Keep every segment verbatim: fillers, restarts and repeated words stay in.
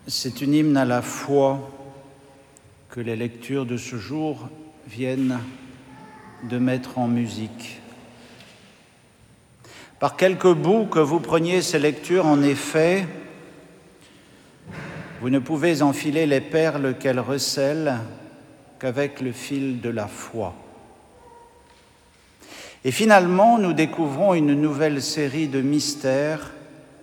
C'est une hymne à la foi que les lectures de ce jour viennent de mettre en musique. Par quelques bouts que vous preniez ces lectures, en effet, vous ne pouvez enfiler les perles qu'elles recèlent qu'avec le fil de la foi. Et finalement, nous découvrons une nouvelle série de mystères,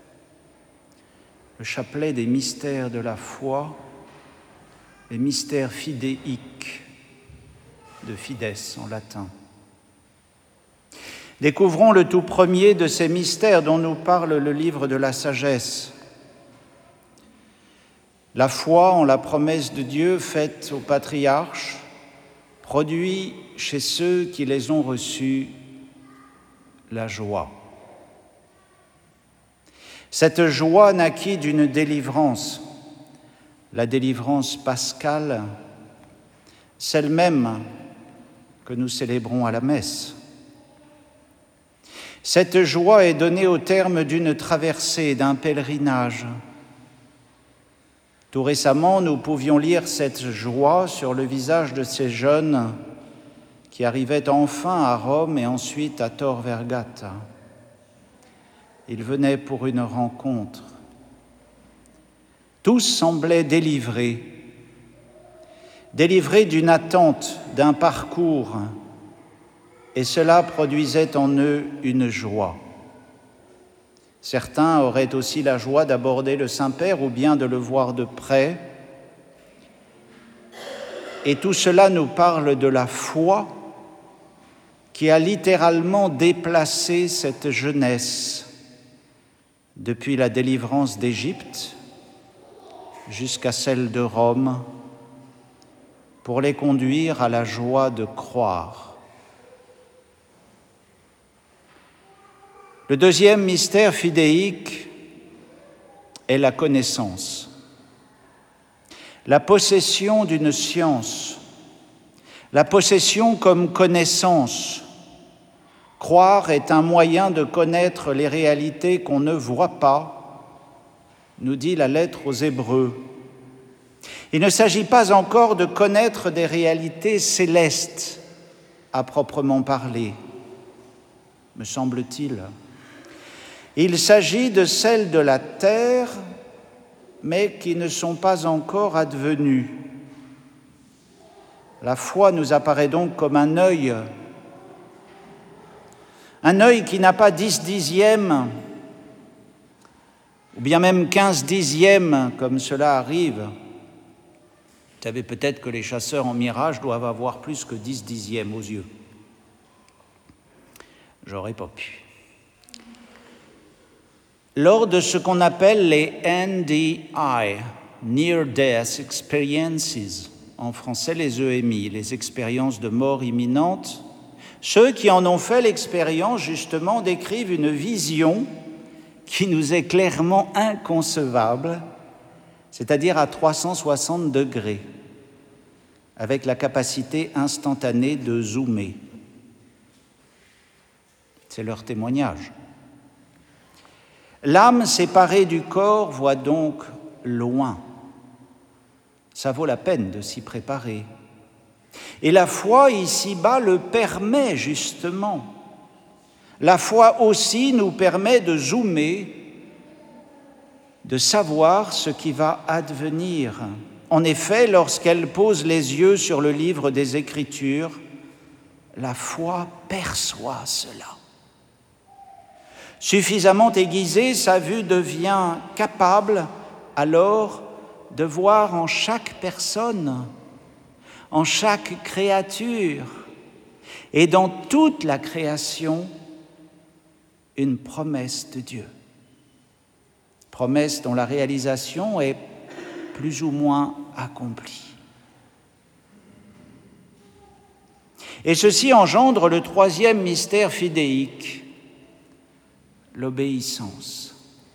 le chapelet des mystères de la foi, les mystères fidéiques, de fides en latin. Découvrons le tout premier de ces mystères dont nous parle le livre de la sagesse. La foi en la promesse de Dieu faite aux patriarches produit chez ceux qui les ont reçus la joie. Cette joie naquit d'une délivrance, la délivrance pascale, celle même que nous célébrons à la messe. Cette joie est donnée au terme d'une traversée, d'un pèlerinage. Tout récemment, nous pouvions lire cette joie sur le visage de ces jeunes qui arrivaient enfin à Rome et ensuite à Tor Vergata. Ils venaient pour une rencontre. Tous semblaient délivrés, délivrés d'une attente, d'un parcours, et cela produisait en eux une joie. Certains auraient aussi la joie d'aborder le Saint-Père ou bien de le voir de près. Et tout cela nous parle de la foi qui a littéralement déplacé cette jeunesse depuis la délivrance d'Égypte jusqu'à celle de Rome pour les conduire à la joie de croire. Le deuxième mystère fidéique est la connaissance, la possession d'une science, la possession comme connaissance. Croire est un moyen de connaître les réalités qu'on ne voit pas, nous dit la lettre aux Hébreux. Il ne s'agit pas encore de connaître des réalités célestes à proprement parler, me semble-t-il. Il s'agit de celles de la terre, mais qui ne sont pas encore advenues. La foi nous apparaît donc comme un œil, un œil qui n'a pas dix dixièmes, ou bien même quinze dixièmes, comme cela arrive. Vous savez peut-être que les chasseurs en mirage doivent avoir plus que dix dixièmes aux yeux. J'aurais pas pu. Lors de ce qu'on appelle les N D I, Near Death Experiences, en français les E M I, les expériences de mort imminente, ceux qui en ont fait l'expérience, justement, décrivent une vision qui nous est clairement inconcevable, c'est-à-dire à trois cent soixante degrés, avec la capacité instantanée de zoomer. C'est leur témoignage. L'âme séparée du corps voit donc loin. Ça vaut la peine de s'y préparer. Et la foi, ici-bas, le permet justement. La foi aussi nous permet de zoomer, de savoir ce qui va advenir. En effet, lorsqu'elle pose les yeux sur le livre des Écritures, la foi perçoit cela. Suffisamment aiguisée, sa vue devient capable alors de voir en chaque personne, en chaque créature et dans toute la création une promesse de Dieu. Promesse dont la réalisation est plus ou moins accomplie. Et ceci engendre le troisième mystère fidéique, l'obéissance.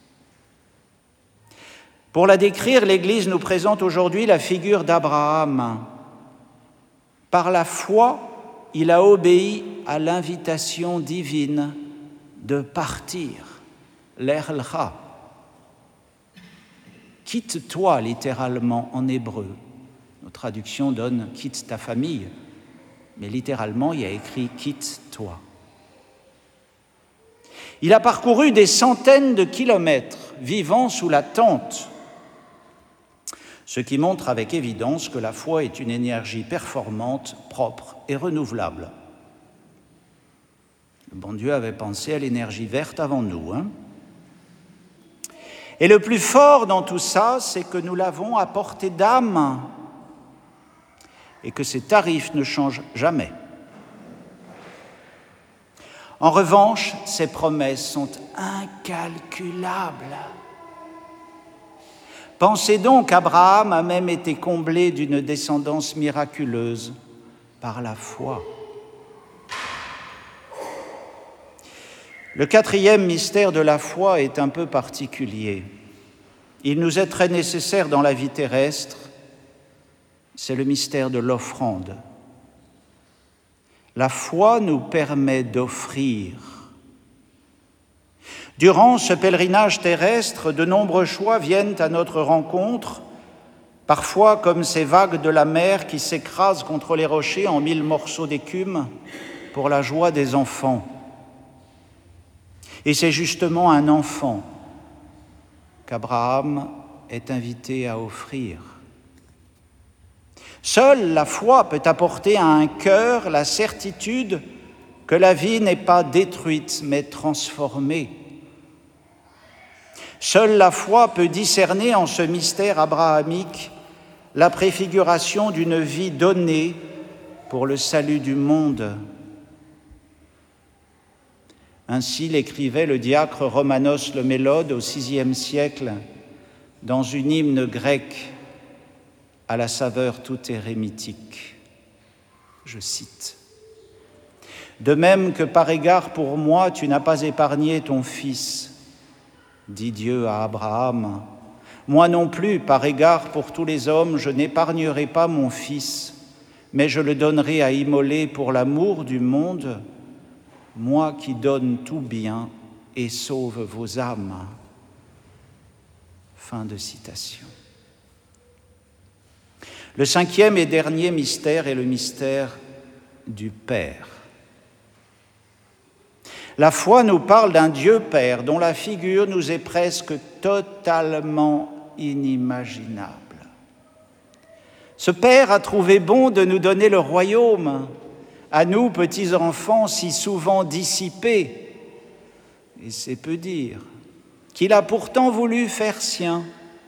Pour la décrire, l'Église nous présente aujourd'hui la figure d'Abraham. Par la foi, il a obéi à l'invitation divine de partir, l'Erlcha, quitte-toi littéralement en hébreu. Nos traductions donnent « quitte ta famille », mais littéralement il y a écrit « quitte-toi ». Il a parcouru des centaines de kilomètres, vivant sous la tente, ce qui montre avec évidence que la foi est une énergie performante, propre et renouvelable. Le bon Dieu avait pensé à l'énergie verte avant nous, hein? Et le plus fort dans tout ça, c'est que nous l'avons à portée d'âme et que ses tarifs ne changent jamais. En revanche, ses promesses sont incalculables. Pensez donc qu'Abraham a même été comblé d'une descendance miraculeuse par la foi. Le quatrième mystère de la foi est un peu particulier. Il nous est très nécessaire dans la vie terrestre, c'est le mystère de l'offrande. La foi nous permet d'offrir. Durant ce pèlerinage terrestre, de nombreux choix viennent à notre rencontre, parfois comme ces vagues de la mer qui s'écrasent contre les rochers en mille morceaux d'écume pour la joie des enfants. Et c'est justement un enfant qu'Abraham est invité à offrir. Seule la foi peut apporter à un cœur la certitude que la vie n'est pas détruite, mais transformée. Seule la foi peut discerner en ce mystère abrahamique la préfiguration d'une vie donnée pour le salut du monde. Ainsi l'écrivait le diacre Romanos le Mélode au sixième siècle dans une hymne grecque à la saveur tout érémitique. Je cite. « De même que par égard pour moi, tu n'as pas épargné ton fils, dit Dieu à Abraham, moi non plus, par égard pour tous les hommes, je n'épargnerai pas mon fils, mais je le donnerai à immoler pour l'amour du monde, moi qui donne tout bien et sauve vos âmes. » Fin de citation. Le cinquième et dernier mystère est le mystère du Père. La foi nous parle d'un Dieu Père dont la figure nous est presque totalement inimaginable. Ce Père a trouvé bon de nous donner le royaume, à nous, petits enfants, si souvent dissipés, et c'est peu dire, qu'il a pourtant voulu faire sien.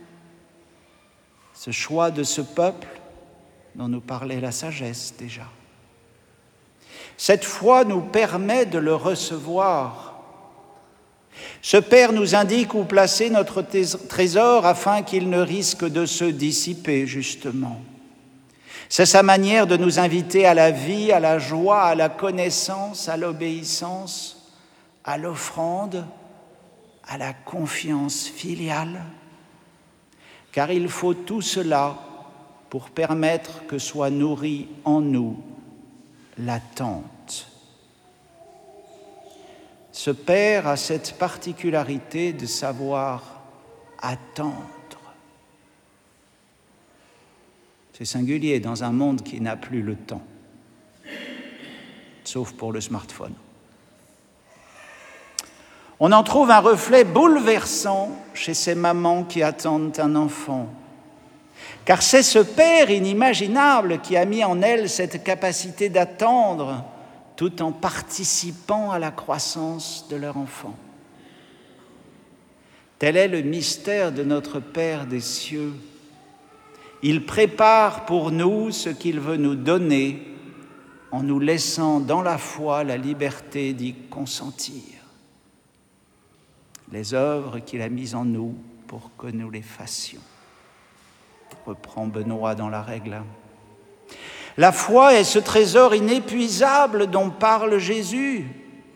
Ce choix de ce peuple dont nous parlait la sagesse déjà. Cette foi nous permet de le recevoir. Ce Père nous indique où placer notre trésor afin qu'il ne risque de se dissiper, justement. C'est sa manière de nous inviter à la vie, à la joie, à la connaissance, à l'obéissance, à l'offrande, à la confiance filiale. Car il faut tout cela pour permettre que soit nourrie en nous l'attente. Ce Père a cette particularité de savoir attendre. C'est singulier dans un monde qui n'a plus le temps, sauf pour le smartphone. On en trouve un reflet bouleversant chez ces mamans qui attendent un enfant. Car c'est ce Père inimaginable qui a mis en elles cette capacité d'attendre tout en participant à la croissance de leur enfant. Tel est le mystère de notre Père des cieux. Il prépare pour nous ce qu'il veut nous donner en nous laissant dans la foi la liberté d'y consentir. Les œuvres qu'il a mises en nous pour que nous les fassions. Reprend Benoît dans la règle. La foi est ce trésor inépuisable dont parle Jésus.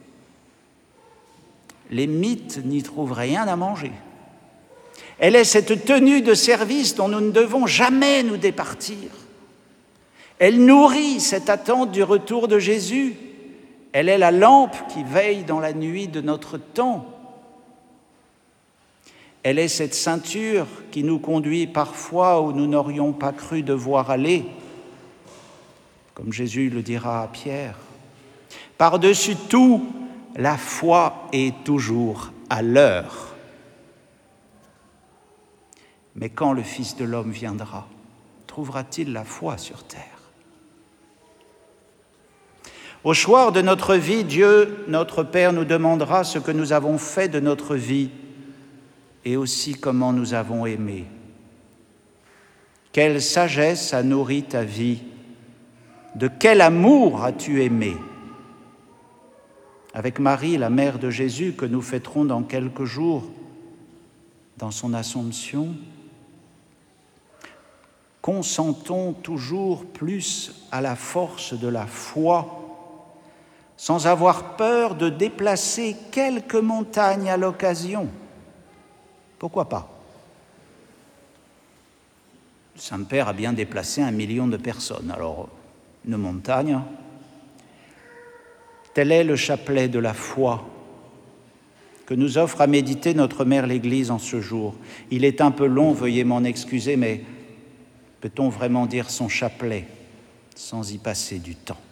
Les mythes n'y trouvent rien à manger. Elle est cette tenue de service dont nous ne devons jamais nous départir. Elle nourrit cette attente du retour de Jésus. Elle est la lampe qui veille dans la nuit de notre temps. Elle est cette ceinture qui nous conduit parfois où nous n'aurions pas cru devoir aller, comme Jésus le dira à Pierre. Par-dessus tout, la foi est toujours à l'heure. Mais quand le Fils de l'homme viendra, trouvera-t-il la foi sur terre? Au soir de notre vie, Dieu, notre Père, nous demandera ce que nous avons fait de notre vie et aussi comment nous avons aimé. Quelle sagesse a nourri ta vie? De quel amour as-tu aimé? Avec Marie, la mère de Jésus, que nous fêterons dans quelques jours, dans son Assomption, consentons toujours plus à la force de la foi, sans avoir peur de déplacer quelques montagnes à l'occasion. Pourquoi pas? Le Saint-Père a bien déplacé un million de personnes, alors une montagne. Tel est le chapelet de la foi que nous offre à méditer notre Mère l'Église en ce jour. Il est un peu long, veuillez m'en excuser, mais peut-on vraiment dire son chapelet sans y passer du temps?